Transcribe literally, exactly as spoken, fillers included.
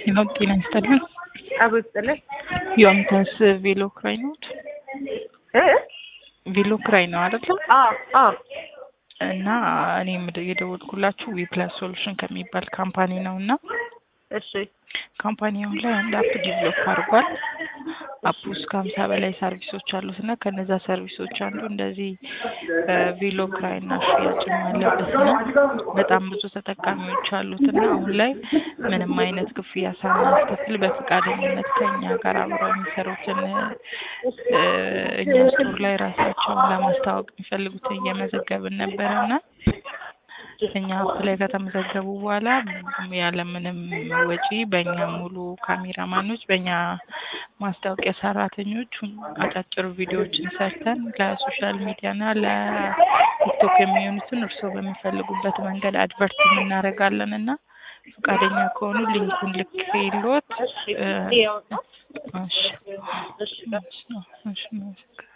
ነው ጤና ይስጥልን። አብስጥልኝ ዮንታስ ቬሎ ክራይ ነው እ ቬሎ ክራይ ነው አይደል? አዎ አዎ እና እኔም የደወልኩላችሁ ዊፕላስ ሶሉሽን ከሚባል ካምፓኒ ነውና እሺ ካምፓኒው ላይ አንድ አፕ ዲቨሎፕ አድርጓል። አፕ ውስጥ ከሀምሳ በላይ ሰርቪሶች አሉት እና ከነዛ ሰርቪሶች አንዱ እንደዚህ ቬሎ ክራይ እና ሽያጭ አለበት ነው። በጣም ብዙ ተጠቃሚዎች አሉት እና አሁን ላይ ምንም አይነት ክፍያ ሳናስከፍል በፈቃደኝነት ከኛ ጋር አብረው የሚሰሩትን እኛ ስቶር ላይ ራሳቸውን ለማስተዋወቅ የሚፈልጉትን እየመዘገብን ነበርና እኛ አፕ ላይ ከተመዘገቡ በኋላ ያለምንም ወጪ በእኛ ሙሉ ካሜራማኖች በእኛ ማስታወቂያ ሰራተኞች አጫጭር ቪዲዮዎችን ሰርተን ለሶሻል ሚዲያ እና ለቲክቶክ የሚሆኑትን እርስዎ በሚፈልጉበት መንገድ አድቨርት እናደርጋለን እና ፈቃደኛ ከሆኑ ሊንኩን ልኬልዎት እሺ እሺ እሺ